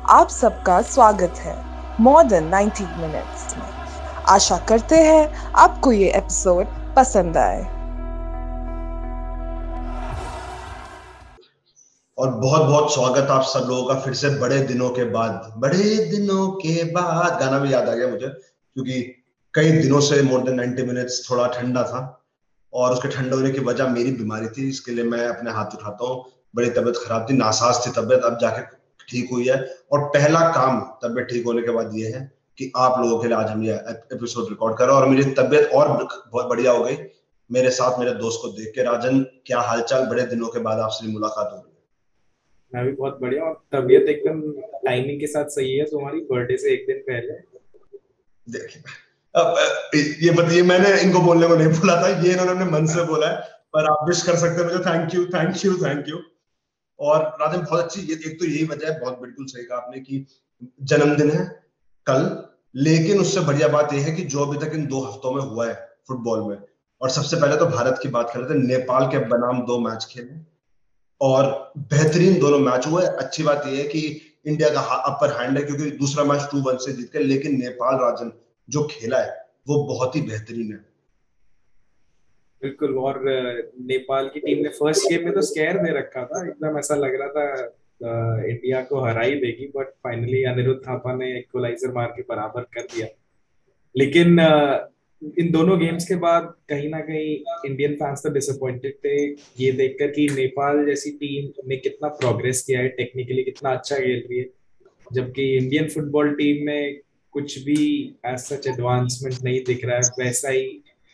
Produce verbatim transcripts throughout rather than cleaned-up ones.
आप सबका स्वागत है मॉडर्न नाइंटी मिनट्स में। आशा करते हैं आपको ये एपिसोड पसंद आए। और बहुत बहुत स्वागत आप सब लोगों का फिर से बड़े दिनों के बाद बड़े दिनों के बाद गाना भी याद आ गया मुझे, क्योंकि कई दिनों से मोर देन नाइंटी मिनट्स थोड़ा ठंडा था और उसके ठंडा होने की वजह मेरी बीमारी थी। इसके लिए मैं अपने हाथ उठाता हूँ। बड़ी तबीयत खराब थी, नासाज थी तबीयत, अब जाके ठीक हुई है। और पहला काम तबीयत ठीक होने के बाद ये है कि आप लोगों के लिए आज हम ये एपिसोड रिकॉर्ड कर रहे हैं और मेरी तबीयत और बहुत बढ़िया हो गई मेरे साथ मेरे दोस्त को देख के। राजन, क्या हालचाल? बड़े दिनों के बाद आपसे मुलाकात हो गई। मैं भी बहुत बढ़िया और तबीयत एकदम टाइमिंग के साथ सही है। तुम्हारी बर्थडे से एक दिन पहले देखिए, अब ये बताइए, मैंने इनको बोलने को नहीं बोला था, ये इन्होंने अपने मन से बोला है, पर आप विश कर सकते हैं मुझे। Thank you thank you thank you. और राजन, बहुत अच्छी, ये एक तो यही वजह है, बहुत बिल्कुल सही कहा आपने कि जन्मदिन है कल, लेकिन उससे बढ़िया बात यह है कि जो अभी तक इन दो हफ्तों में हुआ है फुटबॉल में, और सबसे पहले तो भारत की बात कर रहे थे, नेपाल के बनाम दो मैच खेले और बेहतरीन दोनों मैच हुए। अच्छी बात यह है कि इंडिया का अपर हैंड है क्योंकि दूसरा मैच टू वन से जीत गए, लेकिन नेपाल राजन जो खेला है वो बहुत ही बेहतरीन है। बिल्कुल। और नेपाल की टीम ने फर्स्ट गेम में तो स्केयर दे रखा था, एकदम ऐसा लग रहा था इंडिया को हरा ही देगी, बट फाइनली अनिरुद्ध थापा ने इक्वलाइजर मार के बराबर कर दिया। लेकिन इन दोनों गेम्स के बाद कहीं ना कहीं इंडियन फैंस तो डिसअपॉइंटेड थे ये देखकर कि नेपाल जैसी टीम ने कितना प्रोग्रेस किया है, टेक्निकली कितना अच्छा खेल रही है, जबकि इंडियन फुटबॉल टीम में कुछ भी एज सच एडवांसमेंट नहीं दिख रहा है। वैसा ही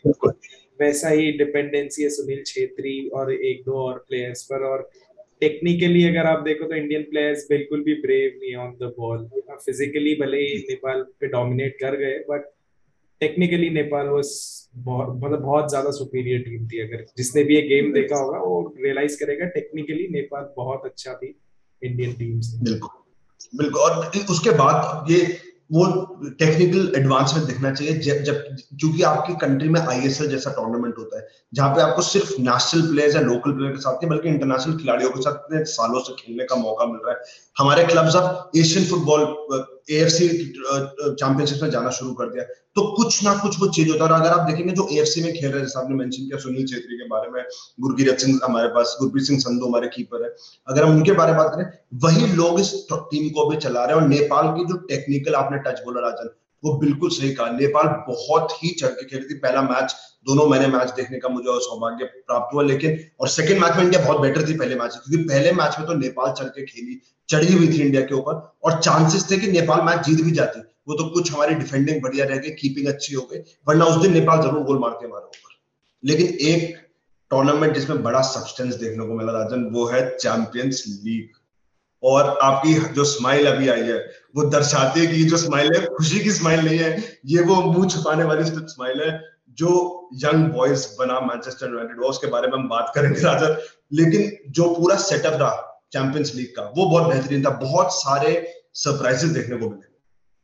वैसा ही डिपेंडेंसी है सुनील छेत्री और एक दो और प्लेयर्स पर। और टेक्निकली अगर आप देखो तो इंडियन प्लेयर्स बिल्कुल भी ब्रेव नहीं ऑन द बॉल। फिजिकली भले ही नेपाल पे डोमिनेट कर गए, बट टेक्निकली नेपाल वाज बहुत मतलब बहुत ज्यादा सुपीरियर टीम थी। अगर जिसने भी ये गेम देखा होगा वो रियलाइज करेगा टेक्निकली नेपाल बहुत अच्छा थी इंडियन टीम से। बिल्कुल बिल्कुल। और उसके बाद ये वो टेक्निकल एडवांसमेंट दिखना चाहिए जब जब क्योंकि आपकी कंट्री में आईएसएल जैसा टूर्नामेंट होता है जहां पे आपको सिर्फ नेशनल प्लेयर्स या लोकल प्लेयर के साथ नहीं बल्कि इंटरनेशनल खिलाड़ियों के साथ इतने सालों से खेलने का मौका मिल रहा है। हमारे क्लब्स अब एशियन फुटबॉल एएफसी चैंपियनशिप में जाना शुरू कर दिया, तो कुछ ना कुछ वो चीज होता है। और अगर आप देखेंगे जो एएफसी में खेल रहे हैं, जैसे आपने मेंशन किया सुनील छेत्री के बारे में, गुरकीरत सिंह हमारे पास, गुरप्रीत सिंह संधू हमारे कीपर है, अगर हम उनके बारे में बात करें, वही लोग इस टीम को भी चला रहे हैं। और नेपाल की जो टेक्निकल आपने टच बोला राजन, वो बिल्कुल सही कहा। नेपाल बहुत ही चढ़ के खेली थी। पहला मैच, दोनों मैंने मैच देखने का मुझे सौभाग्य प्राप्त हुआ, लेकिन और सेकंड मैच में इंडिया बहुत बेटर थी पहले मैच से, क्योंकि पहले मैच में तो नेपाल चढ़ के खेली, चढ़ी हुई थी इंडिया के ऊपर और चांसेस थे कि नेपाल मैच जीत भी जाती। वो तो कुछ हमारी डिफेंडिंग बढ़िया रह गई, कीपिंग अच्छी हो गई, वरना उस दिन नेपाल जरूर गोल मार के मारा ऊपर। लेकिन एक टूर्नामेंट जिसमें बड़ा सब्सटेंस देखने को मिला राजन, वो है चैंपियंस लीग। और आपकी जो स्माइल अभी आई है वो दर्शाती है कि जो स्माइल है खुशी की स्माइल नहीं है, ये वो मुंह छुपाने वाली स्माइल है जो यंग बॉयज बना मैनचेस्टर यूनाइटेड। उसके बारे में हम बात करेंगे राजन, लेकिन जो पूरा सेटअप रहा चैंपियंस लीग का वो बहुत बेहतरीन था। बहुत सारे सरप्राइजेस देखने को मिले।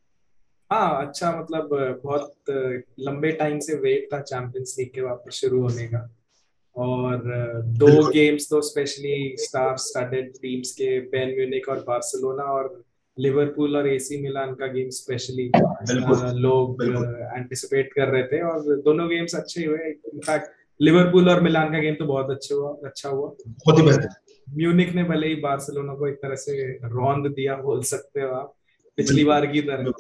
हाँ अच्छा, मतलब बहुत लंबे टाइम से वेट था चैंपियंस लीग के वापस शुरू होने का। और दो गेम्स तो स्पेशली स्टार स्टडेड टीम्स के, बैन म्यूनिख और बार्सिलोना, और लिवरपूल और एसी मिलान का गेम स्पेशली लोग एंटिसिपेट कर रहे थे और दोनों गेम्स अच्छे हुए। इनफैक्ट लिवरपूल और मिलान का गेम तो बहुत अच्छे हुआ अच्छा हुआ बहुत ही बेहतर। म्यूनिख ने भले ही बार्सिलोना को एक तरह से रौंद दिया, बोल सकते हो आप, पिछली बार की तरह।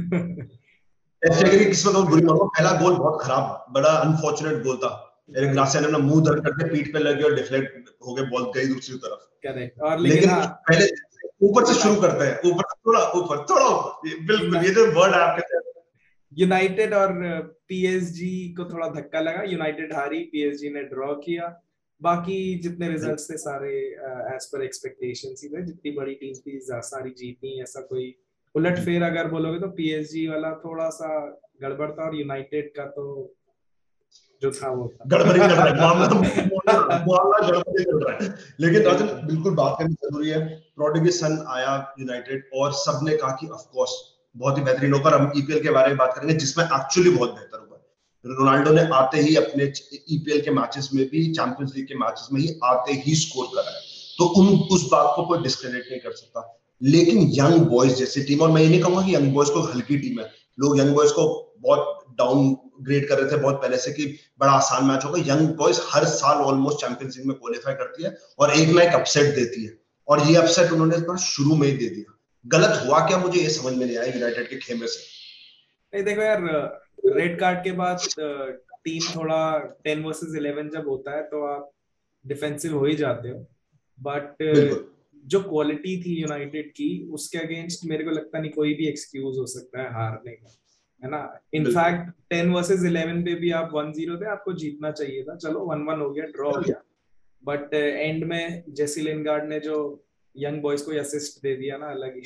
पहला गोल बहुत खराब, बड़ा अनफॉर्चुनेट गोल था। एरिक गार्सिया ने मुंह धर करके पीठ पे लग गया और डिफ्लेक्ट हो गया, बॉल गई दूसरी तरफ। करेक्ट। और लेकिन, लेकिन हाँ, पहले ऊपर से शुरू करते हैं, ऊपर थोड़ा ऊपर थोड़ा ऊपर, बिल्कुल ये जो वर्ड है आपके साथ। यूनाइटेड और पीएसजी को थोड़ा धक्का लगा, यूनाइटेड हारी, पीएसजी ने ड्रॉ किया। बाकी जितने रिजल्ट्स थे सारे एज पर एक्सपेक्टेशंस ही थे। जितनी बड़ी टीम थी सारी जीती, ऐसा कोई उलट फेर अगर बोलोगे तो पीएसजी वाला थोड़ा सा गड़बड़ था और यूनाइटेड का तो जो था वो गड़बड़ी चल रहा है, मामला मामला गड़बड़ी चल रहा है। लेकिन राजन बिल्कुल बात करनी जरूरी है। प्रोडिगस सन आया यूनाइटेड और सबने कहा कि ऑफ कोर्स बहुत ही बेहतरीन होगा। हम ईपीएल के बारे में बात करेंगे जिसमें एक्चुअली बहुत बेहतर हुआ। रोनाल्डो ने आते ही अपने ईपीएल के मैचेस में भी, चैंपियंस लीग के मैचेस में ही आते ही स्कोर करा है, तो उन उस बात को कोई डिस्क्रेडिट नहीं कर सकता। लेकिन यंग बॉयज जैसी टीम, और मैं ये नहीं कहूंगा कि यंग बॉयज को हल्की टीम है, लोग यंग बॉयज को बहुत डाउन ग्रेड कर रहे थे बहुत पहले से कि बड़ा आसान मैच होगा। यंग बॉयज हर साल ऑलमोस्ट चैंपियंस लीग में क्वालिफाई करती है और एक ना एक अपसेट देती है, और ये अपसेट उन्होंने इस बार शुरू में ही दे दिया। गलत हुआ क्या, मुझे ये समझ में नहीं आया यूनाइटेड के खेमे से। नहीं देखो यार, रेड कार्ड के बाद टीम थोड़ा टेन वर्सेस इलेवन जब होता है तो आप डिफेंसिव हो ही जाते हो, बट जो क्वालिटी थी यूनाइटेड की उसके अगेंस्ट मेरे को लगता नहीं कोई भी एक्सक्यूज हो सकता है हारने का, है ना। इनफैक्ट टेन वर्सेस इलेवन पे भी आप वन जीरो थे, आपको जीतना चाहिए था, चलो वन वन हो गया, ड्रॉ हो गया, बट एंड में जेसी लिनगार्ड ने जो यंग बॉयज को असिस्ट दे दिया ना अलग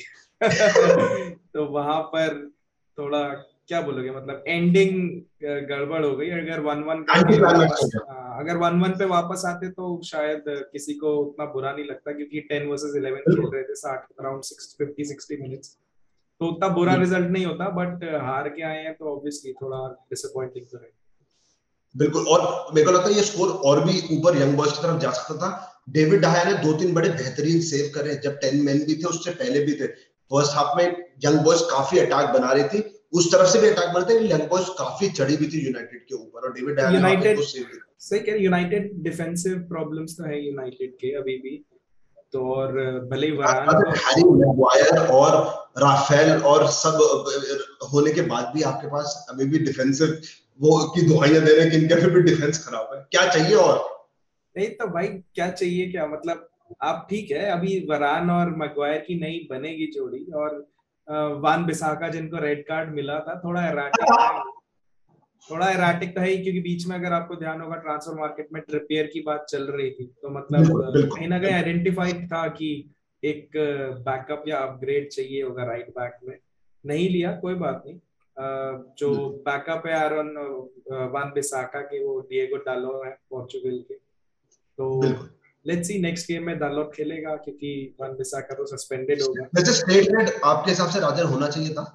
ही तो वहां पर थोड़ा क्या बोलोगे, मतलब एंडिंग गड़बड़ हो गई। अगर वन वन करके वापस अगर वन वन पे वापस आते तो शायद किसी को उतना बुरा नहीं लगता, क्योंकि टेन वर्सेस इलेवन खेल रहे थे साठ अराउंड फिफ्टी सिक्सटी मिनट्स, तो उतना बुरा रिजल्ट नहीं होता, बट हार के आए हैं तो ऑब्वियसली थोड़ा डिसअपॉइंटिंग तो है। बिल्कुल, और मेरे को लगता है ये स्कोर और भी ऊपर यंग बॉयज की तरफ जा सकता था। डेविड डाया ने दो तीन बड़े बेहतरीन सेव करे, जब टेन मैन भी थे उससे पहले भी थे। फर्स्ट हाफ में यंग बॉयज काफी अटैक बना रही थी, उस तरफ से भी अटैक बनते हैं, यंग बॉयज काफी चढ़ी भी थी यूनाइटेड के ऊपर, और डेविड डाया ने यूनाइटेड सही कह रहे, यूनाइटेड डिफेंसिव प्रॉब्लम्स तो है यूनाइटेड के अभी भी, तो और भले ही वरान तो हैरी मैग्वायर और राफेल और सब होने के बाद भी आपके पास अभी भी डिफेंसिव वो की दुहाइयां दे रहे हैं कि इनके भी डिफेंस खराब है, क्या चाहिए और नहीं तो भाई क्या चाहिए क्या, मतलब आप ठीक है अभी वरान और मैग्वायर की नई बनेगी जोड़ी, और वान बिसाका जिनको रेड कार्ड मिला था थोड़ा एराटिक है, थोड़ा एराटिक तो है ही, क्योंकि बीच में अगर आपको ध्यान होगा ट्रांसफर मार्केट में ट्रिपियर की बात चल रही थी, तो मतलब कहीं ना कहीं आइडेंटिफाइड था कि एक बैकअप या अपग्रेड चाहिए होगा राइट बैक में, नहीं लिया कोई बात नहीं। जो बैकअप है आरोन वान बिसाका के, वो डिएगो डालो है पोर्चुगल के, तो लेट्स सी नेक्स्ट गेम में डालो खेलेगा, क्योंकि वान बिसाका तो सस्पेंडेड होगा। वैसे स्ट्रेट रेड आपके हिसाब से राजर होना चाहिए था?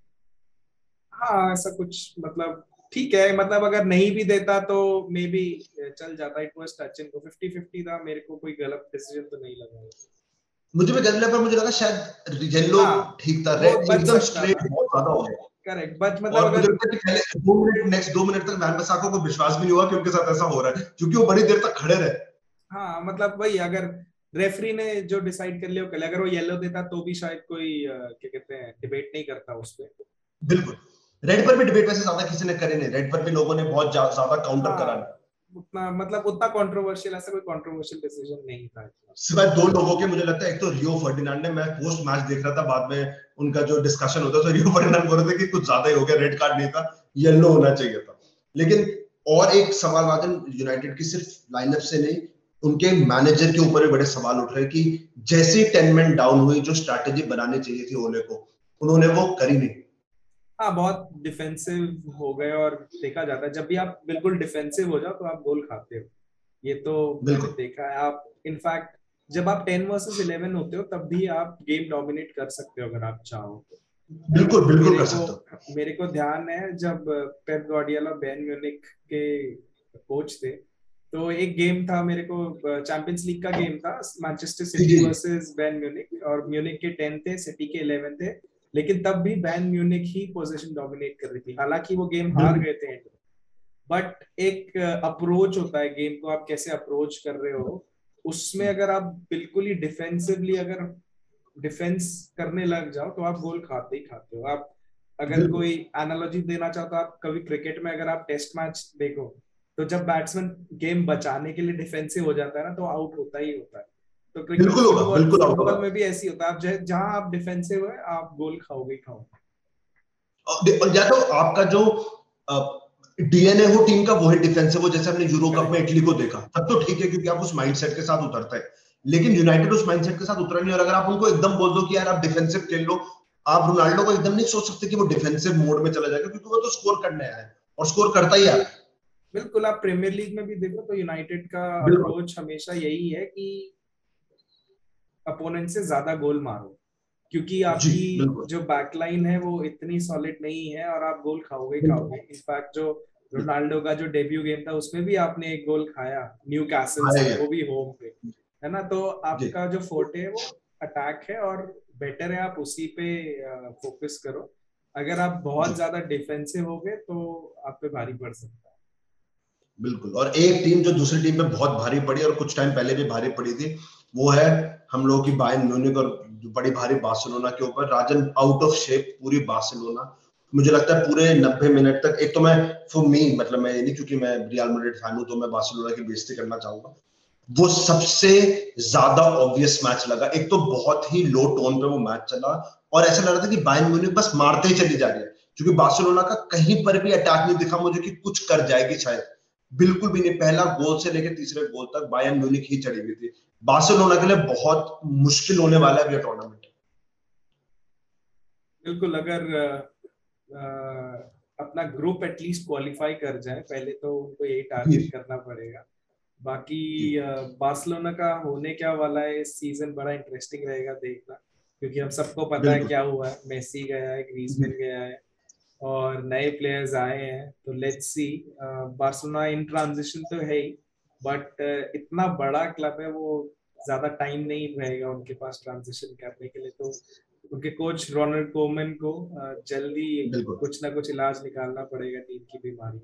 हाँ ऐसा कुछ, मतलब ठीक है, मतलब अगर नहीं भी देता तो मे बी चल जाता, it was touch and go, fifty fifty था, मेरे को कोई गलत डिसीजन तो नहीं लगा। मुझे भी गलत लगा, मुझे लगा शायद येलो ठीक था, रेड एकदम स्ट्रेट बहुत ज्यादा हो गया। करेक्ट, बट मतलब अगर मुझे लगता है कि पहले दो मिनट नेक्स्ट दो मिनट तक वैन बिसाका को विश्वास भी नहीं हुआ कि उनके साथ ऐसा हो रहा है, क्योंकि वो बड़ी देर तक खड़े रहे। हाँ मतलब वही, अगर रेफरी ने जो डिसाइड कर लिया वो कर लिया, अगर वो येलो देता तो भी शायद कोई क्या कहते हैं डिबेट नहीं करता उस पे। बिल्कुल, रेड पर भी डिबेट वैसे ज्यादा किसी ने करे नहीं, रेड पर भी लोगों ने बहुत ज्यादा काउंटर करा नहीं, उतना मतलब उतना कंट्रोवर्शियल, ऐसा कोई कंट्रोवर्शियल डिसीजन नहीं था सिवाय दो लोगों के। मुझे लगता है एक तो रियो फर्डिनांड ने, मैं पोस्ट मैच देख रहा था, बाद में उनका जो डिस्कशन होता था, रियो फर्डिनांड बोल रहे थे कि कुछ ज्यादा ही हो गया, रेड कार्ड नहीं था, येलो होना चाहिए था। लेकिन और एक सवाल वादन यूनाइटेड की सिर्फ लाइनअप से नहीं, उनके मैनेजर के ऊपर भी बड़े सवाल उठ रहे कि जैसी टेन मैन डाउन हुई, जो स्ट्रैटेजी बनानी चाहिए थी ओले को, उन्होंने वो करी नहीं। हाँ बहुत डिफेंसिव हो गए, और देखा जाता है जब भी आप बिल्कुल डिफेंसिव हो जाओ तो आप गोल खाते हो, ये तो मैंने देखा है। आप इनफैक्ट जब आप टेन वर्सेस इलेवन होते हो तब भी आप गेम डोमिनेट कर सकते हो अगर आप चाहो तो। बिल्कुल बिल्कुल कर सकते हो। मेरे को ध्यान है जब पेप गार्डियोला बैन म्यूनिख के कोच थे, तो एक गेम था, मेरे को चैंपियंस लीग का गेम था, Manchester City versus Bayern Munich, और म्यूनिख के टेन थे, सिटी के इलेवन थे, लेकिन तब भी बैन म्यूनिख ही पोजीशन डोमिनेट कर रही थी, हालांकि वो गेम हार गए थे, बट एक अप्रोच होता है गेम को आप कैसे अप्रोच कर रहे हो, उसमें अगर आप बिल्कुल ही डिफेंसिवली अगर डिफेंस करने लग जाओ तो आप गोल खाते ही खाते हो। आप अगर कोई एनालॉजी देना चाहो तो आप कभी क्रिकेट में अगर आप टेस्ट मैच देखो, तो जब बैट्समैन गेम बचाने के लिए डिफेंसिव हो जाता है ना, तो आउट होता ही होता है। तो क्रिकेट फुटबॉल फुटबॉल में भी ऐसी होता है, आप जहां आप डिफेंसिव है आप गोल खाओगे ही खाओगे। या तो आपका जो डीएनए हो टीम का वो है डिफेंसिव हो, जैसे हमने यूरो कप में इटली को देखा, तब तो ठीक है क्योंकि आप उस माइंडसेट के साथ उतरते हैं, लेकिन यूनाइटेड उस माइंडसेट के साथ उतरा नहीं। और अगर आप उनको एकदम बोल दो कि यार आप डिफेंसिव खेल लो, आप रोनाल्डो को एकदम नहीं सोच सकते कि वो डिफेंसिव मोड में चला जाएगा, क्योंकि वो तो स्कोर करने आया है और स्कोर करता ही आ रहा है। बिल्कुल, आप प्रीमियर लीग में भी देखो तो यूनाइटेड का अप्रोच हमेशा यही है कि अपोनेंट से ज्यादा गोल मारो, क्योंकि आपकी जो बैकलाइन है वो इतनी सॉलिड नहीं है और आप गोल खाओगे खाओगे। इनफैक्ट जो रोनाल्डो का जो डेब्यू गेम था उसमें भी आपने एक गोल खाया न्यूकासल से, वो भी होम पे, है ना। तो आपका जो फोर्टे है वो अटैक है और बेटर है आप उसी पे फोकस करो। अगर आप बहुत ज्यादा डिफेंसिव हो गए तो आप पे भारी पड़ सकता है। बिल्कुल। और एक टीम जो दूसरी टीम पे बहुत भारी पड़ी और कुछ टाइम पहले भी भारी पड़ी थी, वो है हम लोगों की बायर्न म्यूनिख और बड़ी भारी बार्सिलोना के ऊपर। राजन आउट ऑफ शेप पूरी बार्सिलोना, मुझे लगता है पूरे नब्बे मिनट तक। एक तो मैं फॉर मी मतलब मैं नहीं, क्योंकि मैं रियल मैड्रिड फैन हूं तो मैं बार्सिलोना की बेइज्जती करना चाहूंगा, वो सबसे ज्यादा ऑब्वियस मैच लगा। एक तो बहुत ही लो टोन पे वो मैच चला और ऐसा लग रहा था कि बायर्न म्यूनिख बस मारते ही चली जा रही है, क्योंकि बार्सिलोना का कहीं पर भी अटैक नहीं दिखा मुझे कि कुछ कर जाएगी शायद, बिल्कुल भी नहीं। पहला गोल से लेकर तीसरे गोल तक बायर्न म्यूनिख ही चढ़ी हुई थी। बार्सिलोना के लिए बहुत मुश्किल होने वाला है ये टूर्नामेंट। बिल्कुल, अगर आ, अपना ग्रुप एटलीस्ट क्वालिफाई कर जाए पहले तो उनको यही टारगेट करना पड़ेगा। बाकी बार्सिलोना का होने क्या वाला है इस सीजन बड़ा इंटरेस्टिंग रहेगा देखना, क्योंकि हम सबको पता है क्या हुआ है। मेसी गया है, ग्रीजमैन गया है और नए प्लेयर्स आए हैं, तो let's see. Barcelona in transition तो है ही, बट इतना बड़ा क्लब है, वो ज्यादा टाइम नहीं रहेगा उनके पास ट्रांजिशन करने के लिए। तो उनके कोच रोनाल्ड कोमन को जल्दी कुछ ना कुछ इलाज निकालना पड़ेगा टीम की बीमारी।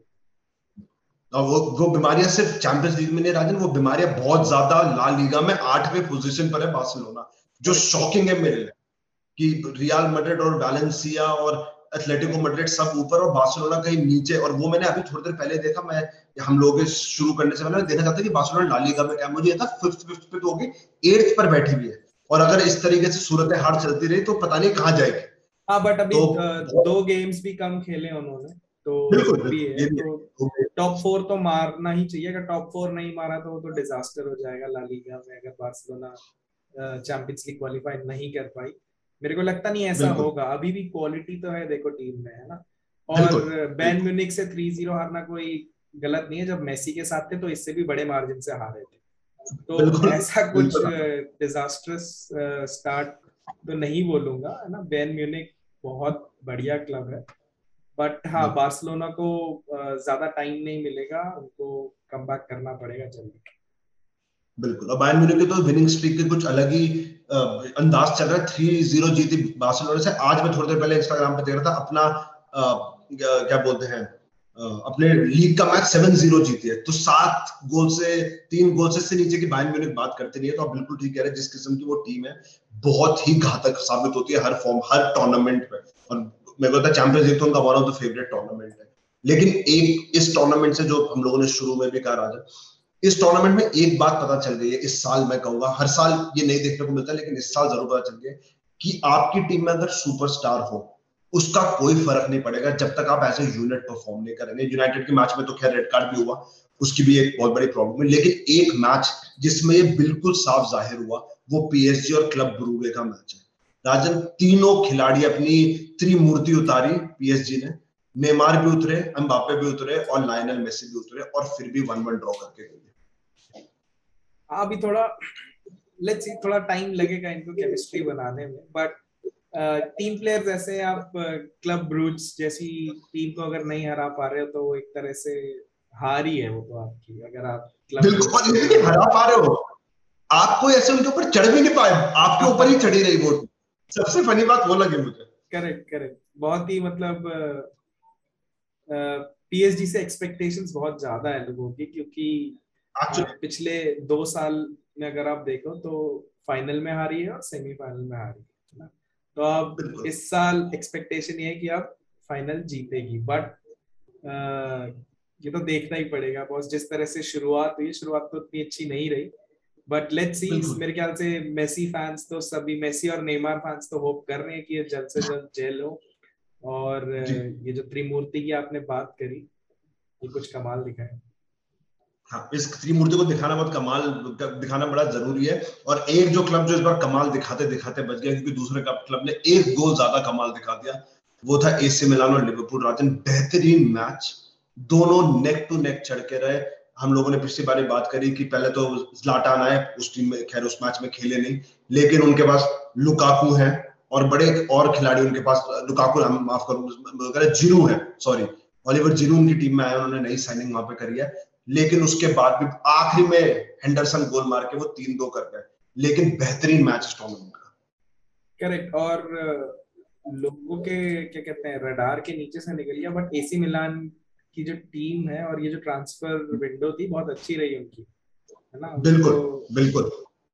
और वो वो बीमारियां सिर्फ चैंपियंस लीग में नहीं राजन, वो बीमारियां बहुत ज्यादा ला लीगा में आठवें पोजीशन पर है बार्सिलोना, जो शॉकिंग है मेरे लिए कि रियल मैड्रिड और वैलेंसिया और एथलेटिको मैड्रिड सब ऊपर और बार्सिलोना कहीं नीचे। और वो मैंने अभी थोड़ी देर पहले देखा, मैं हम लोग शुरू करने से पहले देखना चाहता कि बार्सिलोना ला लीगा में क्या, मुझे ये था फिफ्थ फिफ्थ पे तो होगी, एट्थ पर बैठी हुई है। और अगर इस तरीके से सूरत हाल चलती रही तो पता नहीं कहां जाएगी। हाँ, बट अभी तो, दो गेम्स भी कम खेले उन्होंने, तो बिल्कुल भी है। तो टॉप फोर तो मारना ही चाहिए। अगर टॉप फोर नहीं मारा तो वो तो डिजास्टर हो जाएगा ला लीगा में, अगर बार्सिलोना चैंपियंस लीग क्वालिफाई नहीं कर पाई। मेरे को लगता नहीं ऐसा होगा, अभी भी क्वालिटी तो है देखो टीम में, है ना। और बायर्न म्यूनिख से थ्री जीरो हारना कोई गलत नहीं है। जब मेसी के साथ थे तो इससे भी बड़े मार्जिन से हारे थे, तो ऐसा कुछ डिजास्टरस स्टार्ट तो नहीं बोलूंगा, है ना। बायर्न म्यूनिख बहुत बढ़िया क्लब है, बट हाँ बार्सिलोना को ज्यादा टाइम नहीं मिलेगा, उनको कमबैक करना पड़ेगा जल्दी। बिल्कुल। और बायर्न म्यूनिख के तो विनिंग स्ट्रीक के कुछ अलग ही अंदाज चल रहा है। थ्री जीरो जीती बार्सिलोना से। आज मैं थोड़ी देर पहले इंस्टाग्राम पे देख रहा था अपना आ, क्या बोलते हैं अपने लीग का मैच सेवन जीरो जीती है, तो सात गोल से तीन गोल से, से नीचे की बायर्न म्यूनिख बात करते नहीं है। तो आप बिल्कुल ठीक कह रहे हैं, जिस किस्म की वो टीम है बहुत ही घातक साबित होती है हर फॉर्म हर टूर्नामेंट में। और मेरे को लगता है चैंपियंस लीग तो उनका one of the favourite tournament है। लेकिन एक इस टूर्नामेंट से जो हम लोगों ने शुरू में भी कहा राजा, इस टूर्नामेंट में एक बात पता चल गई है इस साल, मैं कहूंगा हर साल ये नहीं देखने को मिलता है लेकिन इस साल जरूर पता चल गया कि आपकी टीम में अगर सुपरस्टार हो उसका कोई फर्क नहीं पड़ेगा जब तक आप ऐसे यूनिट परफॉर्म नहीं करेंगे। यूनाइटेड के मैच में तो खैर रेड कार्ड भी हुआ, उसकी भी एक बहुत बड़ी प्रॉब्लम है, लेकिन एक मैच जिसमें ये बिल्कुल साफ जाहिर हुआ वो पीएसजी और क्लब ब्रूगे का मैच है। राजन, तीनों खिलाड़ी अपनी त्रिमूर्ति उतारी पीएसजी ने, नेमार भी उतरे, एम्बापे भी उतरे और लायनल मेसी भी उतरे, और फिर भी वन वन ड्रॉ करके गए। अभी थोड़ा लेट्स सी, थोड़ा टाइम लगेगा इनको केमिस्ट्री बनाने में, बट टीम प्लेयर्स ऐसे, आप क्लब ब्रूज जैसी टीम को अगर नहीं हरा पा रहे हो तो वो एक तरह से हार ही है वो तो आपकी। अगर आप बिल्कुल नहीं हरा पा रहे हो, आपको ऐसे उनके ऊपर चढ़ भी नहीं पाए, आपके ऊपर ही चढ़ी रही वो। सबसे फनी बात वो लगी मुझे। करेक्ट करेक्ट, बहुत ही मतलब पीएसजी से एक्सपेक्टेशंस बहुत ज्यादा है लोगों की, क्योंकि पिछले दो साल में अगर आप देखो तो फाइनल में हारी है और सेमीफाइनल में हारी है ना। तो अब इस साल एक्सपेक्टेशन ये है कि आप फाइनल जीतेगी, बट ये तो देखना ही पड़ेगा बॉस। जिस तरह से शुरुआत हुई, शुरुआत तो उतनी अच्छी नहीं रही, बट लेट्स सी। मेरे ख्याल से मेसी फैंस तो सभी, मेसी और नेमार फैंस तो होप कर रहे हैं कि ये जल्द से जल्द जेल हो, और ये जो त्रिमूर्ति की आपने बात करी, ये कुछ कमाल दिखाए। हाँ, इस त्रिमूर्ति को दिखाना बहुत कमाल दिखाना बड़ा जरूरी है। और एक जो क्लब जो इस बार कमाल दिखाते दिखाते बच गया, क्योंकि दूसरे क्लब ने एक गोल ज्यादा कमाल दिखा दिया, वो था एसी मिलान और लिवरपूल। राजन, बेहतरीन मैच, दोनों नेक टू नेक चढ़ के रहे। हम लोगों ने पिछली बार बात करी कि पहले तो ज़्लाटान आए उस टीम में, खैर उस मैच में खेले नहीं, लेकिन उनके पास लुकाकू है और बड़े और खिलाड़ी उनके पास, लुकाकू माफ करूं जिरू है, सॉरी ओलिवर जिरू उनकी टीम में आया, उन्होंने नई साइनिंग वहां पे करी है। लेकिन उसके बाद भी आखिरी में हेंडरसन गोल मार के वो तीन दो कर गए, लेकिन बेहतरीन मैच टूर्नामेंट का। करेक्ट। और uh, लोगों के क्या कहते हैं रडार के नीचे से निकल गया, बट एसी मिलान की जो टीम है और ये जो ट्रांसफर विंडो थी बहुत अच्छी रही उनकी, है ना। बिल्कुल तो बिल्कुल।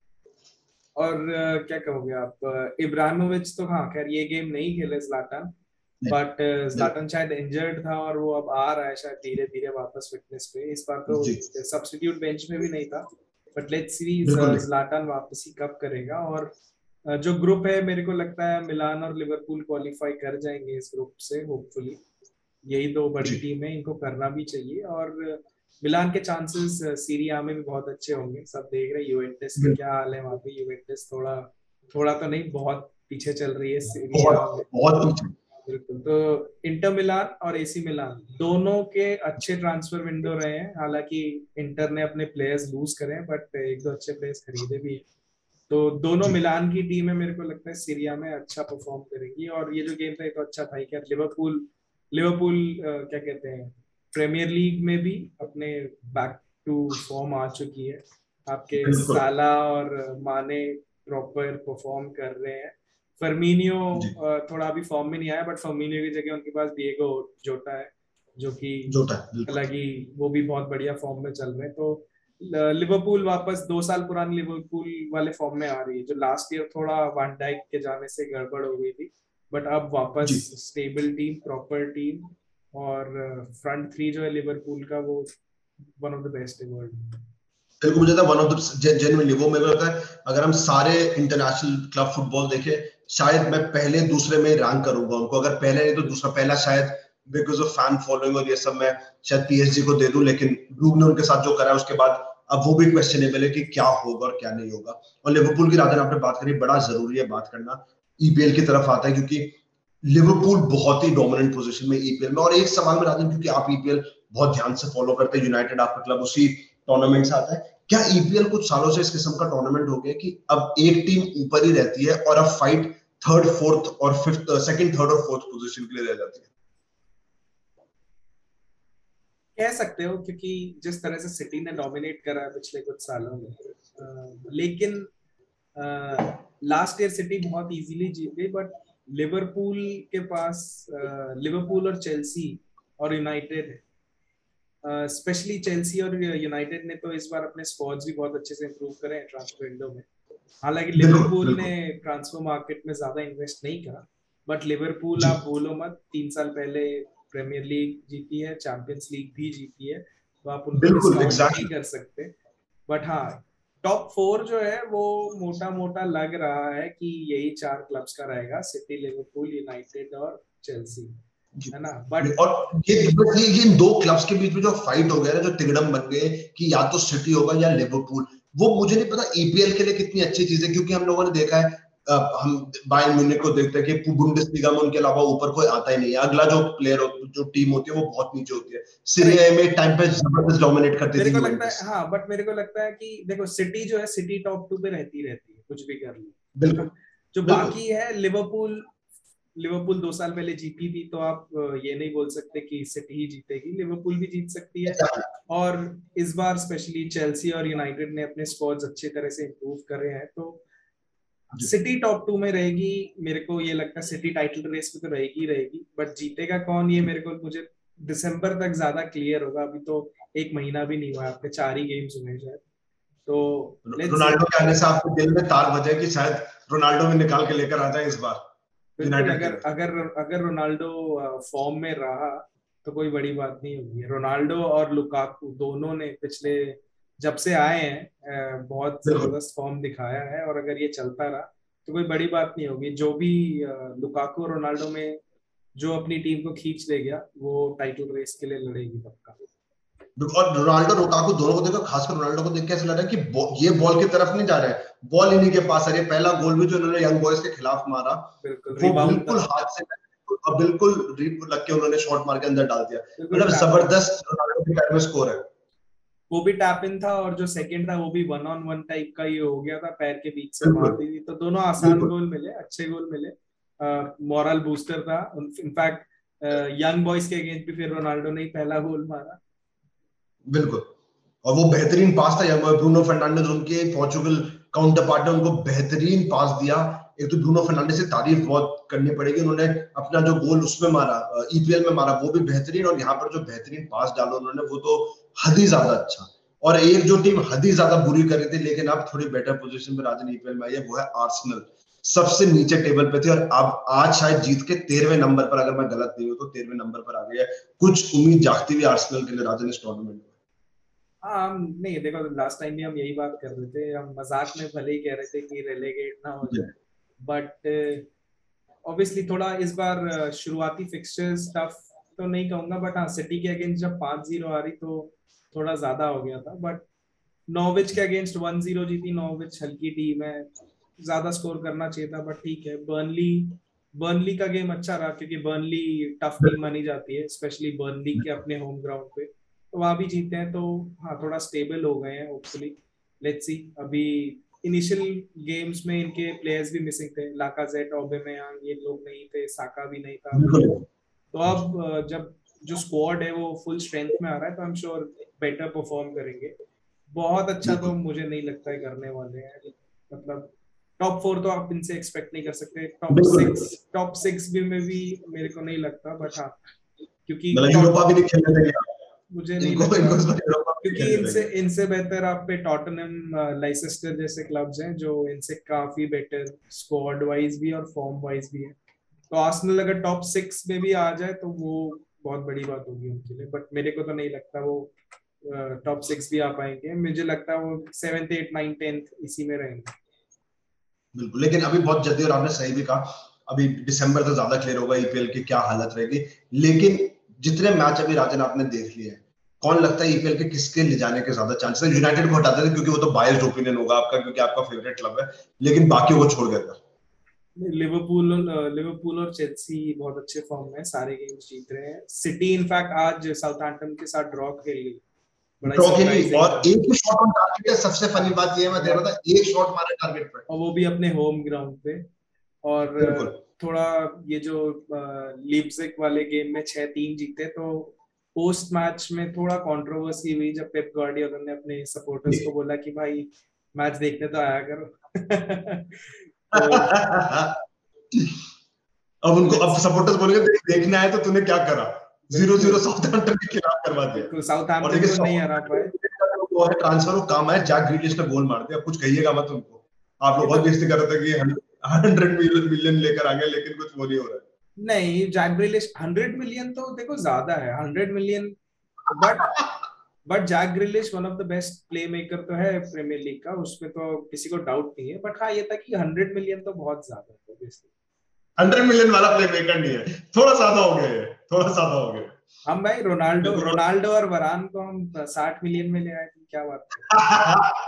और uh, क्या कहोगे आप, इब्राहिमोविच तो हाँ खैर ये गेम नहीं खेले ज़्लाटन, बट ज़्लाटन शायद इंजर्ड था और वो अब आ रहा है शायद धीरे धीरे वापस फिटनेस पे। इस बार तो जी सब्स्टिट्यूट बेंच में भी नहीं था, बट लेट्स सी बिल्कुल नहीं। ज़्लाटन वापसी कब करेगा। और uh, जो ग्रुप है मेरे को लगता है मिलान और लिवरपूल क्वालिफाई कर जाएंगे इस ग्रुप से होपफुली। यही दो बड़ी जी टीम है, इनको करना भी चाहिए। और मिलान के चांसेस सीरिया में भी बहुत अच्छे होंगे। सब देख रहे हैं यूवेंटस का क्या हाल है वहां पे। यूवेंटस थोड़ा थोड़ा तो नहीं बहुत पीछे चल रही है सीरिया में। बहुत बहुत पीछे। बिल्कुल। तो इंटर मिलान और एसी मिलान दोनों के अच्छे ट्रांसफर विंडो रहे हैं। हालांकि इंटर ने अपने प्लेयर्स लूज करे हैं, बट एक दो अच्छे प्लेयर्स खरीदे भी। तो दोनों जी मिलान की टीम है, मेरे को लगता है सीरिया में अच्छा परफॉर्म करेंगी। और ये जो गेम था ये तो अच्छा था ही। क्या लिवरपूल लिवरपूल अ, क्या कहते हैं प्रीमियर लीग में भी अपने बैक टू फॉर्म आ चुकी है। आपके बिल्कुल। साला और माने प्रॉपर परफॉर्म कर रहे हैं। फर्मीनियो जी थोड़ा अभी फॉर्म में नहीं आया, बट फर्मीनियो की जगह उनके पास डिएगो जोटा है जो कि जोटा है बिल्कुल। हालांकि वो भी बहुत बढ़िया फॉर्म में चल रहे हैं। तो लिवरपूल वापस दो साल पुरानी लिवरपूल वाले फॉर्म में आ रही है, जो लास्ट ईयर थोड़ा वन डाइक के जाने से गड़बड़ हो गई थी। बट अब वापस जी स्टेबल टीम, प्रॉपर टीम। और फ्रंट थ्री जो है लिवरपूल का वो one of the best in world. मेरे को मुझे था वन ऑफ द जेन्युइनली वो मेरे को लगता है अगर हम सारे इंटरनेशनल क्लब फुटबॉल देखें शायद मैं पहले दूसरे में रैंक करूंगा उनको। अगर पहले नहीं तो दूसरा, पहला शायद बिकॉज ऑफ फैन फॉलोइंग और ये सब मैं शायद पीएसजी को दे दूं। लेकिन ब्रूक ने उनके साथ जो करा है उसके बाद अब वो भी क्वेश्चनेबल है कि क्या होगा और क्या नहीं होगा। और लिवरपूल की राजन आपने बात करी, बड़ा जरूरी है बात करना। ईपीएल की तरफ आता है क्योंकि लिवरपूल बहुत ही डोमिनेंट पोजीशन में ईपीएल में। और एक सवाल में राजन, क्योंकि आप ईपीएल बहुत ध्यान से फॉलो करते हैं, यूनाइटेड आपका क्लब उसी टूर्नामेंट से आता है, क्या ईपीएल कुछ सालों से इस किस्म का टूर्नामेंट हो गया कि अब एक टीम ऊपर ही रहती है और अब फाइट थर्ड फोर्थ और फिफ्थ, सेकंड थर्ड और फोर्थ पोजीशन के लिए रह जाती है? कह सकते हो, क्योंकि जिस तरह से सिटी ने डोमिनेट करा है पिछले कुछ सालों में। अ, लेकिन लास्ट ईयर सिटी बहुत इजीली जीत गई, बट लिवरपूल के पास लिवरपूल और चेल्सी और यूनाइटेड, स्पेशली चेल्सी और यूनाइटेड ने तो इस बार अपने स्क्वाड्स भी बहुत अच्छे से इंप्रूव करे हैं ट्रांसफर विंडो में। हालांकि बिल्कुल लिवरपूल ने बिल्कुल ट्रांसफर मार्केट में ज्यादा इन्वेस्ट नहीं करा, बट लिवरपूल जी आप भूलो मत, तीन साल पहले प्रीमियर लीग जीती है, चैंपियंस लीग भी जीती है, तो आप उनको बिल्कुल डिस्काउंट नहीं एग्जैक्टली। कर सकते। बट हाँ, टॉप फोर जो है वो मोटा मोटा लग रहा है कि यही चार क्लब्स का रहेगा, सिटी, लिवरपूल, यूनाइटेड और चेल्सी, है ना। बट और ये ये ये इन दो क्लब्स के बीच में जो फाइट हो गया ना, जो तिगड़म बन गए कि या तो सिटी होगा या लिवरपूल, वो मुझे नहीं पता ईपीएल के लिए कितनी अच्छी चीज है। क्योंकि हम लोगों ने देखा है, अ, हम बायर्न म्यूनिख को देखते हैं कि बुंडेसलीगा में उनके अलावा ऊपर कोई आता ही नहीं है। अगला जो प्लेयर जो टीम होती है वो बहुत नीचे होती है। सीरिया ए में टाइम पे जबरदस्त डोमिनेट करती मेरे थी को लगता यूवेंटस। है हाँ, बट मेरे को लगता है कि देखो सिटी जो है सिटी टॉप टू पे रहती रहती है, कुछ भी कर लो, है बिल्कुल ना। जो बिल्कुल बाकी है लिवरपूल, लिवरपूल दो साल पहले जीती थी, तो आप अ, ये नहीं बोल सकते कि सिटी ही जीतेगी, लिवरपूल भी जीत सकती है। और इस बार स्पेशली चेल्सी और यूनाइटेड ने अपने स्क्वाड्स अच्छे तरह से इंप्रूव करे हैं, तो जी सिटी टॉप टू में रहेगी। मेरे को ये लगता है सिटी टाइटल रेस में तो रहेगी ही रहेगी, बट जीतेगा कौन ये मेरे को मुझे दिसंबर तक ज्यादा क्लियर होगा। अभी तो एक महीना भी नहीं हुआ है, आपके चार ही गेम्स हुए हैं शायद। तो लेट्स सी। रोनाल्डो के आने से आपके दिल में तार बजे कि शायद रोनाल्डो में निकाल के लेकर आ जाए इस बार बिल्कुल, यूनाइटेड के अगर लिए। अगर अगर रोनाल्डो फॉर्म में रहा तो कोई बड़ी बात नहीं होगी। रोनाल्डो और लुकाकू दोनों ने पिछले जब से आए हैं अ, बहुत बिल्कुल जबरदस्त फॉर्म दिखाया है, और अगर ये चलता रहा तो कोई बड़ी बात नहीं होगी। जो भी अ, लुकाकू और रोनाल्डो में जो अपनी टीम को खींच ले गया वो टाइटल रेस के लिए लड़ेगी पक्का। और रोनाल्डो लुकाकू दोनों को देखो, खासकर रोनाल्डो को देख के ऐसा लग रहा है कि बॉ- ये बॉल की तरफ नहीं जा रहे हैं, बॉल इन्हीं के पास आ रही है। पहला गोल भी जो इन्होंने यंग बॉयज के खिलाफ मारा बिल्कुल वो रिबाउंड था। बिल्कुल हाथ से और बिल्कुल रीप लग के उन्होंने शॉट मार के अंदर डाल दिया। बिल्कुल मतलब टैप इन, जबरदस्त रोनाल्डो के पैर में स्कोर है। वो भी टैप इन था, और जो सेकंड था वो भी वन ऑन वन टाइप का ही हो गया था, पैर के बीच से मार बिल्कुल दी थी। तो दोनों आसान बिल्कुल गोल मिले, अच्छे गोल मिले, मोरल बूस्टर था। इनफैक्ट यंग बॉयज के अगेंस्ट भी फिर रोनाल्डो ने ही पहला गोल मारा। बिल्कुल। और वो बेहतरीन पास था, ब्रूनो फर्नांडिस उनके पोर्चुगल काउंटर पार्ट ने उनको बेहतरीन पास दिया एक तो ब्रूनो फर्नांडिस से तारीफ बहुत करनी पड़ेगी, उन्होंने अपना जो गोल उसमें मारा, ईपीएल में मारा, वो भी बेहतरीन, और यहाँ पर जो बेहतरीन पास डाला उन्होंने वो तो हद ही ज्यादा अच्छा। और एक जो टीम हद ही ज्यादा बुरी कर रही थी लेकिन अब थोड़ी बेटर पोजीशन पे राजन ईपीएल में आई है, वो है आर्सेनल। सबसे नीचे टेबल पे थी और अब आज शायद जीत के तेरहवें नंबर पर, अगर मैं गलत नहीं हूं तो तेरहवें नंबर पर आ गई है। कुछ उम्मीद जागती हुई आर्सेनल के लिए राजन इस टूर्नामेंट में? हाँ हम नहीं, देखो लास्ट टाइम भी हम यही बात कर रहे थे, हम मजाक में भले ही कह रहे थे कि रेलेगेट ना हो जाए, बट ऑब्वियसली थोड़ा इस बार शुरुआती फिक्सचर्स टफ तो नहीं कहूंगा, बट हाँ सिटी के अगेंस्ट जब पांच जीरो आ रही तो थोड़ा ज्यादा हो गया था। बट नॉर्विच के अगेंस्ट वन जीरो जीती, नॉर्विच हल्की टीम है, ज्यादा स्कोर करना चाहिए था, बट ठीक है। बर्नली बर्नली का गेम अच्छा रहा क्योंकि बर्नली टफ टीम मानी जाती है, स्पेशली बर्नली के अपने होम ग्राउंड पे, तो वहां भी जीते हैं, तो हाँ थोड़ा स्टेबल हो गए हैं होपफुली। Let's see. अभी इनिशियल गेम्स में इनके प्लेयर्स भी मिसिंग थे, लाकाजेट, ओबेमेयांग, ये लोग नहीं थे, साका भी नहीं था, तो अब जब जो स्क्वाड है वो फुल स्ट्रेंथ में आ रहा है तो I am sure better perform करेंगे। बहुत अच्छा तो मुझे नहीं लगता है करने वाले हैं, मतलब टॉप फोर तो आप इनसे एक्सपेक्ट नहीं कर सकते, टॉप सिक्स टॉप सिक्स भी में भी मेरे को नहीं लगता, बट हाँ क्योंकि यूरोपा भी नहीं खेलने देंगे मुझे नहीं लगता, क्योंकि इनसे इनसे बेहतर आप पे टॉटनहम, लाइसेस्टर जैसे क्लब्स हैं जो इनसे काफी बेटर स्क्वाड वाइज भी और फॉर्म वाइज भी है। तो आर्सेनल अगर टॉप सिक्स में भी आ जाए तो वो बहुत बड़ी बात होगी उनके लिए, बट मेरे को तो नहीं लगता वो टॉप सिक्स भी आ पाएंगे। मुझे लगता है वो सेवेंथ एट नाइन टेंथ इसी में रहेंगे। बिल्कुल, लेकिन अभी बहुत जल्दी, और आपने सही भी कहा, अभी दिसंबर तक ज्यादा क्लियर होगा ईपीएल की क्या हालत रहेगी। लेकिन जितने मैच अभी राजन आपने देख लिए, कौन लगता है ईपीएल के किसके ले जाने के ज्यादा चांसेस है? यूनाइटेड को हटा देते क्योंकि वो तो बायस्ड ओपिनियन होगा आपका, क्योंकि आपका फेवरेट क्लब है, लेकिन बाकी को छोड़ देता। लिवरपूल लिवरपूल और चेल्सी बहुत अच्छे फॉर्म में, सारे गेम्स जीत रहे हैं। सिटी इनफैक्ट आज साउथहैम्पटन के साथ ड्रॉ खेल गई, ड्रॉ खेली और एक ही शॉट ऑन टारगेट है। सबसे फनी बात ये है, मैं देख रहा था, एक शॉट मारा टारगेट पे, और वो भी अपने होम ग्राउंड पे। और थोड़ा ये जो लीप्जिग वाले गेम में छह तीन जीते, तो पोस्ट मैच में थोड़ा कंट्रोवर्सी हुई जब पेप गार्डियोला ने अपने सपोर्टर्स को बोला कि भाई मैच देखने तो आया करो। तो अब उनको अब सपोर्टर्स बोलेंगे देखना है तो तूने क्या करा, जीरो जीरो साउथहैम्पटन के खिलाफ करवा दिया। तो साउथहैम्पटन को नहीं हरा पाए, वो है ट्रांसफर वो काम है, जैक ग्रिलिश ने गोल मार दिया। कुछ कहिएगा मत उनको, आप लोग बहुत बेइज्जती कर रहे थे कि हंड्रेड मिलियन लेकर आ गए, लेकिन कुछ वो नहीं हो रहा है। नहीं, जैक ग्रिलिश हंड्रेड मिलियन तो देखो ज्यादा है, hundred million, but but Jack Grealish one of the best playmaker तो है प्रीमियर लीग का, उसमें तो किसी को डाउट नहीं है। बट हाँ ये था कि हंड्रेड मिलियन तो बहुत ज्यादा है, ऑब्वियसली हंड्रेड मिलियन वाला प्ले मेकर नहीं है, थोड़ा ज्यादा हो गया, थोड़ा ज्यादा हो गया। हम भाई रोनाल्डो रोनाल्डो और वरान को हम साठ मिलियन में ले आए थे, क्या बात है।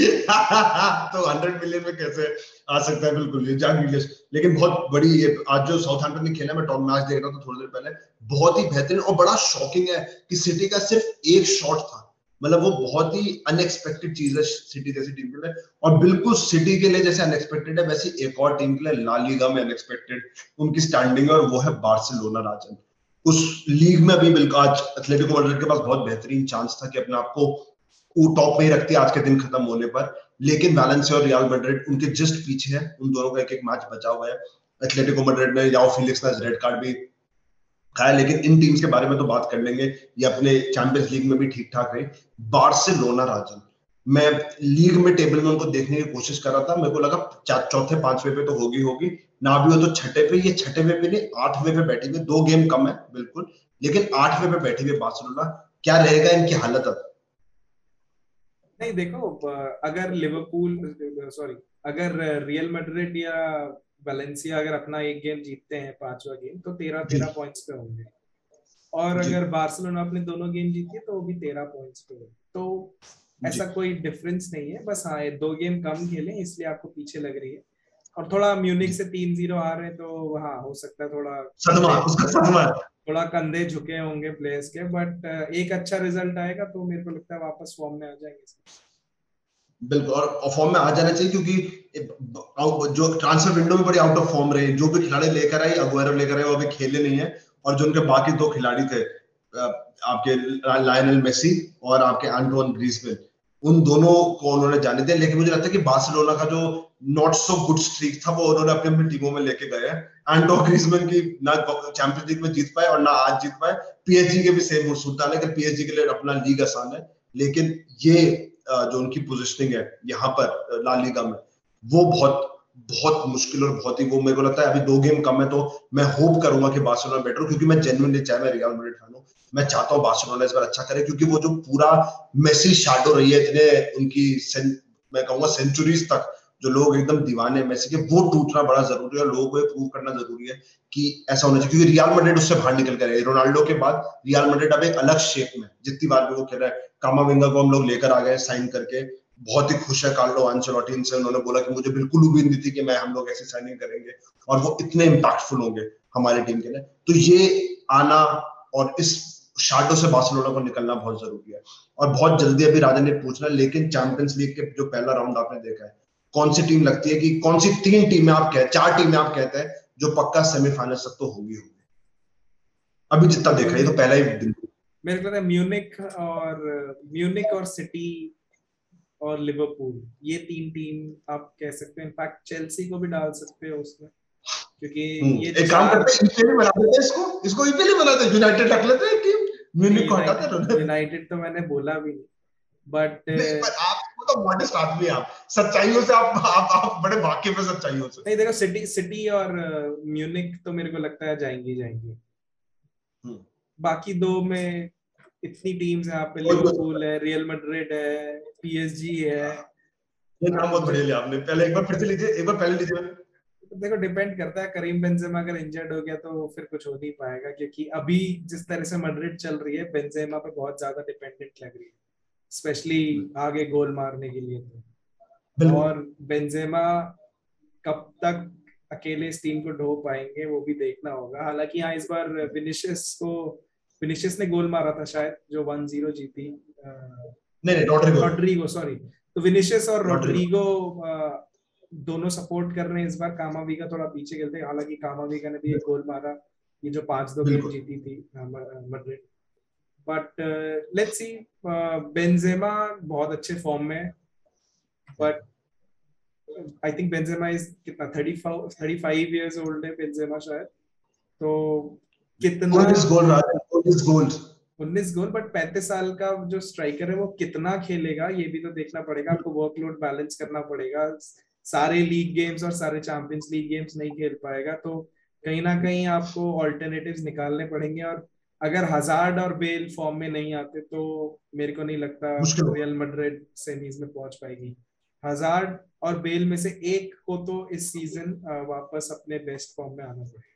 तो हंड्रेड मिलियन में कैसे आ सकता है? बिल्कुल ये जैक ग्रिलिश, लेकिन बहुत बड़ी ये आज जो साउथहैम्पटन ने खेला, मैं टॉप मैच देख रहा था थोड़ी देर पहले, बहुत ही बेहतरीन और बड़ा शॉकिंग है कि सिटी का सिर्फ एक शॉट था, मतलब वो बहुत ही अनएक्सपेक्टेड चीज है सिटी जैसी टीम के लिए। और बिल्कुल सिटी के लिए जैसे अनएक्सपेक्टेड है, वैसी एक और टीम के लिए ला लीगा में अनएक्सपेक्टेड उनकी स्टैंडिंग है, और वो है बार्सिलोना। राजन, उस लीग में अभी बिल्कुल आज एथलेटिको मैड्रिड के पास बहुत बेहतरीन चांस था कि अपने आप को वो टॉप में ही रखती है आज के दिन खत्म होने पर, लेकिन वैलेंसिया और रियल मैड्रिड उनके जस्ट पीछे है, उन दोनों का एक एक मैच बचा हुआ है। एथलेटिको मैड्रिड ने याओ फेलिक्स ने रेड कार्ड भी खाया, लेकिन इन टीम्स के बारे में तो बात कर लेंगे, ये अपने चैंपियंस लीग में भी ठीक ठाक रहे। बार्सिलोना, राजन, मैं लीग में टेबल में उनको देखने की कोशिश कर रहा था, मेरे को लगा चौथे पांचवे पे तो होगी होगी ना, भी हो तो छठे पे, ये छठे पे नहीं आठवें पे बैठी हुई, दो गेम कम है बिल्कुल, लेकिन आठवें पे बैठी हुई बार्सिलोना। क्या रहेगा इनकी हालत अब? नहीं देखो, अगर लिवरपूल सॉरी अगर रियल मैड्रिड या वैलेंसिया अगर अपना एक गेम जीतते हैं पांचवा गेम, तो तेरह तेरह पॉइंट्स पे होंगे, और अगर बार्सिलोना अपने दोनों गेम जीती है तो वो भी तेरह पॉइंट्स पे होंगे। तो ऐसा कोई डिफरेंस नहीं है, बस हाँ दो गेम कम खेले इसलिए आपको पीछे लग रही है, और थोड़ा म्यूनिक से तीन जीरो आ रहे हैं, तो हाँ हो सकता है थोड़ा सदमा, उसका सदमा थोड़ा कंधे झुके होंगे प्लेयर्स के, बट एक अच्छा रिजल्ट आएगा तो मेरे को लगता है वापस फॉर्म में आ जाएंगे। बिल्कुल, और फॉर्म में आ जाना चाहिए, क्योंकि जो ट्रांसफर विंडो में बड़ी आउट ऑफ फॉर्म रहे, जो भी खिलाड़ी लेकर आई, अगुएरो लेकर आए, वो अभी खेले नहीं है, और जो उनके बाकी दो खिलाड़ी थे आपके लायनल मेसी और आपके एंटोन ग्रीजमैन, उन दोनों को उन्होंने जाने दिया। लेकिन मुझे लगता है कि बार्सिलोना का जो नॉट सो गुड स्ट्रीक था वो उन्होंने अपनी अपनी टीमों में लेके गए हैं। एंटो ग्रीजमैन की ना चैंपियंस लीग में जीत पाए और ना आज जीत पाए। पीएसजी के भी सेम सूरत है कि पीएसजी के लिए अपना लीग आसान है, लेकिन ये जो उनकी पोजीशनिंग है यहाँ पर ला लीगा में वो बहुत बहुत मुश्किल और बहुत ही वो मेरे को लगता है अभी दो गेम कम है तो मैं होप करूंगा कि बार्सिलोना बेटर हो, क्योंकि मैं जेन्युइनली चाहे मैं रियल मैड्रिड फैन हूं, मैं चाहता हूं बार्सिलोना इस बार अच्छा करे, क्योंकि वो जो पूरा मेसी शैडो रही है इतने उनकी मैं कहूंगा सेंचुरीज तक जो लोग एकदम दीवाने मेसी के, वो टूटना बड़ा जरूरी है और लोगों को ये प्रूव करना जरूरी है कि ऐसा होना चाहिए, क्योंकि रियल मैड्रिड उससे बाहर निकल कर रोनाल्डो के बाद रियल मैड्रिड अब एक अलग शेप में जितनी बार भी वो खेल रहा है। कामाविंगा को हम लोग लेकर आ गए साइन करके, बहुत ही खुश है कार्लो अंचेलोटी से, उन्होंने बोला कि मुझे बिल्कुल उम्मीद नहीं थी कि मैं हम लोग ऐसी साइनिंग करेंगे और वो इतने इंपैक्टफुल होंगे हमारी टीम के लिए। तो ये आना और इस शैडो से बार्सिलोना को निकलना बहुत जरूरी है। और बहुत जल्दी अभी राजा ने पूछना, लेकिन चैंपियंस लीग के जो पहला राउंड आपने देखा है, कौन सी टीम लगती है कि कौन सी तीन टीमें आप कहते चार टीमें आप कहते हैं जो पक्का सेमीफाइनल तक तो होगी होगी अभी जितना देखा है तो पहला ही दिन? मेरे को लगता है म्यूनिक और म्यूनिक और सिटी और लिवरपूल, ये तीन टीम आप कह सकते हैं। इनफैक्ट चेल्सी को भी डाल सकते हो उसमें, क्योंकि ये एक काम करते हैं ईपीएल बना देते हैं, इसको इसको ईपीएल बना देते हैं, यूनाइटेड रख लेते हैं टीम, म्यूनिक को हटा देते हैं। यूनाइटेड तो मैंने बोला भी नहीं, बट पर आप तो मॉडेस्ट आदमी, आप सच्चाइयों से आप आप, आप बड़े वाकिफ है सच्चाइयों से। नहीं देखो, सिटी सिटी और म्यूनिक तो मेरे को लगता है जाएंगी जाएंगी। बाकी दो में इतनी टीम्स है, यहाँ पे लिवरपूल है, रियल मैड्रिड है, पीएसजी है। ये नाम बहुत बढ़िया लिया आपने, पहले एक बार फिर से लीजिए, एक बार पहले लीजिए। देखो डिपेंड करता है, करीम बेंजेमा अगर इंजर्ड हो गया तो फिर कुछ हो नहीं पाएगा, क्योंकि अभी जिस तरह से मैड्रिड चल रही है बेंजेमा पे बहुत ज्यादा डिपेंडेंट लग रही है, स्पेशली आगे गोल मारने के लिए तो। और बेंजेमा कब तक अकेले इस टीम को ढो पाएंगे वो भी देखना होगा। हालांकि यहाँ इस बार विनिशियस को विनिशियस ने गोल मारा था शायद, जो वन जीरो जीती। नहीं नहीं रॉड्रिगो रॉड्रिगो सॉरी तो विनिशियस और रॉड्रिगो दोनों सपोर्ट कर रहे हैं इस बार। कामाविंगा थोड़ा पीछे खेलते हैं, हालांकि कामाविंगा ने भी एक गोल मारा, ये जो पांच दो गेम जीती थी Madrid. But let's see, Benzema बहुत अच्छे फॉर्म में, but I think Benzema is कितना थर्टी फाइव इयर्स ओल्ड है बेंजेमा शायद, तो कितना उन्नीस गोल उन्नीस गोल उन्नीस गोल बट पैंतीस साल का जो स्ट्राइकर है वो कितना खेलेगा ये भी तो देखना पड़ेगा। आपको वर्कलोड बैलेंस करना पड़ेगा, सारे लीग गेम्स और सारे चैंपियंस लीग गेम्स नहीं खेल पाएगा, तो कहीं ना कहीं आपको ऑल्टरनेटिव्स निकालने पड़ेंगे। और अगर हजार्ड और बेल फॉर्म में नहीं आते तो मेरे को नहीं लगता रियल मैड्रिड सेमीज में पहुंच पाएगी। हजार्ड और बेल में से एक को तो इस सीजन वापस अपने बेस्ट फॉर्म में आना पड़ेगा।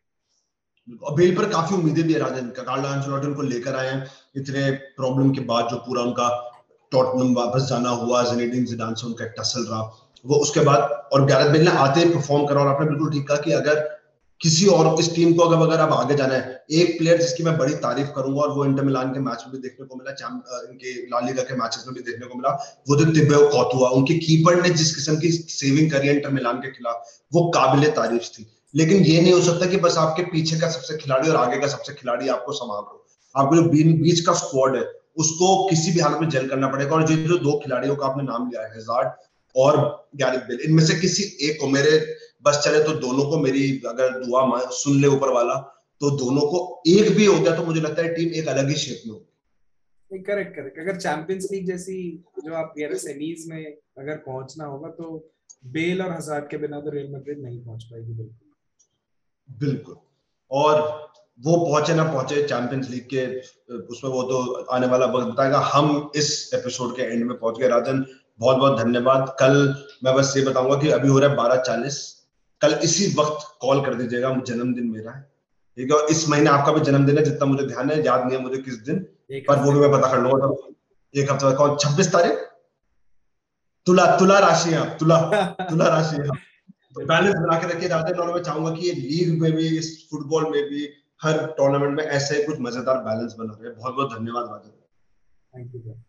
बेल पर काफी उम्मीदें भी है राजन, कार्लो अंचेलोटी उनको लेकर आए हैं इतने प्रॉब्लम के बाद, जो पूरा उनका टॉटनहम वापस जाना हुआ, ज़िनेडिन ज़िडान से उनका टसल रहा वो, उसके बाद और गैरेथ बेल ने आते ही परफॉर्म करा। और आपने बिल्कुल ठीक कहा कि अगर किसी और इस टीम को अगर अगर आप आगे जाना है, एक प्लेयर जिसकी मैं बड़ी तारीफ करूंगा और वो इंटर मिलान के मैच में भी देखने को मिला, इनके ला लीगा के मैचेस में भी देखने को मिला, वो तो थिबाउट कॉर्तुआ। उनके कीपर ने जिस किस्म की सेविंग करी इंटर मिलान के खिलाफ वो काबिले तारीफ थी। लेकिन ये नहीं हो सकता कि बस आपके पीछे का सबसे खिलाड़ी और आगे का सबसे खिलाड़ी आपको संभाल रहे हो। आपको जो बीच का स्क्वाड है उसको किसी भी हालत में जेल करना पड़ेगा। और जो दो खिलाड़ियों का आपने नाम लिया है, हजार्ड और गैरेथ बेल, इनमें से किसी एक को मेरे बस चले तो दोनों को मेरी अगर दुआ सुन ले ऊपर वाला, तो दोनों को एक भी हो गया तो मुझे लगता है टीम एक अलग ही शेप में होगी। करेक्ट करेक्ट अगर चैंपियंस लीग जैसी जो आप कह रहे सेमीज में अगर पहुंचना होगा तो बेल और हजार्ड के बिना तो रियल मैड्रिड नहीं पहुंच पाएगी। बिल्कुल बिल्कुल। और वो पहुंचे ना पहुंचे चैंपियंस लीग के उसमें वो तो आने वाला वक्त बताएगा। हम इस एपिसोड के एंड में पहुंच गए। राजन बहुत बहुत धन्यवाद। कल मैं बस ये बताऊंगा कि अभी हो रहा है बारह चालीस, कल इसी वक्त कॉल कर दीजिएगा, जन्मदिन मेरा है, ठीक है। और इस महीने आपका भी जन्मदिन है, जितना मुझे ध्यान है, याद नहीं है मुझे किस दिन, पर वो भी मैं पता कर लूंगा। तो एक हफ्ते कौन छब्बीस तारीख तुला तुला राशि है, तुला तुला राशि है। बैलेंस बना के रखिए राजन। और मैं चाहूंगा कि ये लीग में भी, इस फुटबॉल में भी, हर टूर्नामेंट में ऐसे कुछ मजेदार बैलेंस बना रहे। बहुत बहुत धन्यवाद राजन। Thank you.